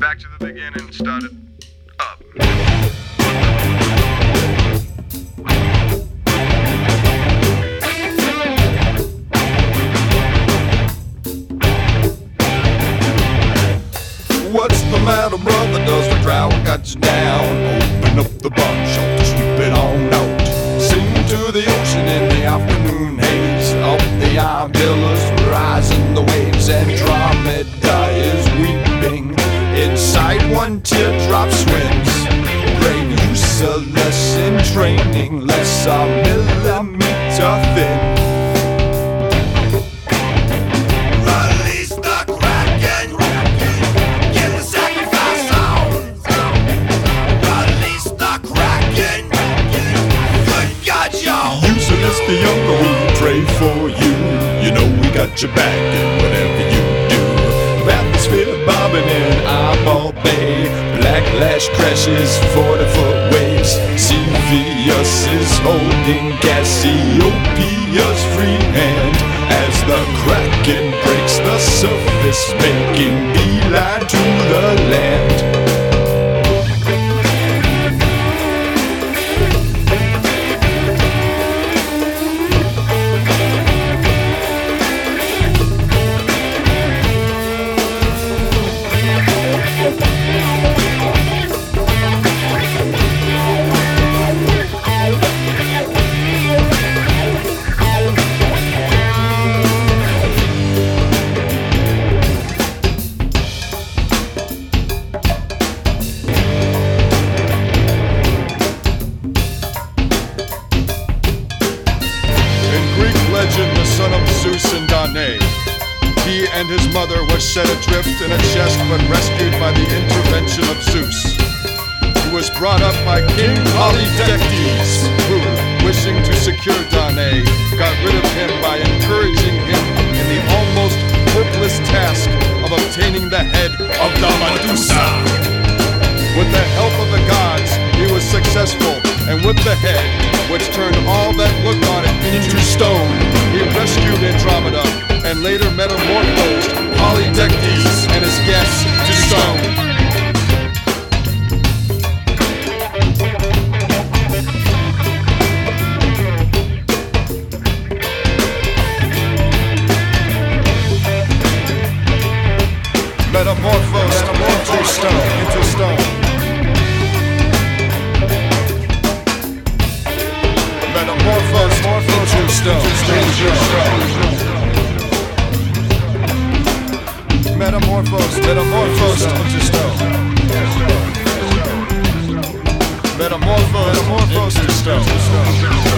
back to the beginning, started up. What's the matter, brother? Does the drought got you down? Open up the bar, shelter, sweep it on out. Sing to the ocean in the afternoon haze. Up the Antilles, rising the waves. Andromeda is weeping. Inside one teardrop swims. Brain useless in training, less a millimeter thin. The younger we pray for you. You know we got your back in whatever you do. Bathysphere bobbing in Eyeball Bay. Black lash crashes, 40-foot waves. Cepheus is holding Cassiopeia's free hand as the Kraken breaks the surface, making beeline to the land. The son of Zeus and Danae. He and his mother were set adrift in a chest but rescued by the intervention of Zeus. He was brought up by King Polydectes, who, wishing to secure Danae, got rid of him by encouraging him in the almost hopeless task of obtaining the head of the Medusa. With the help of the gods, he was successful, and with the head, which turned all that looked on it into stone, he rescued Andromeda and later metamorphosed Polydectes and his guests to stone. Metamorphosed into stone. Metamorphosed into stone. Metamorphosed into stone. Metamorphosed into stone.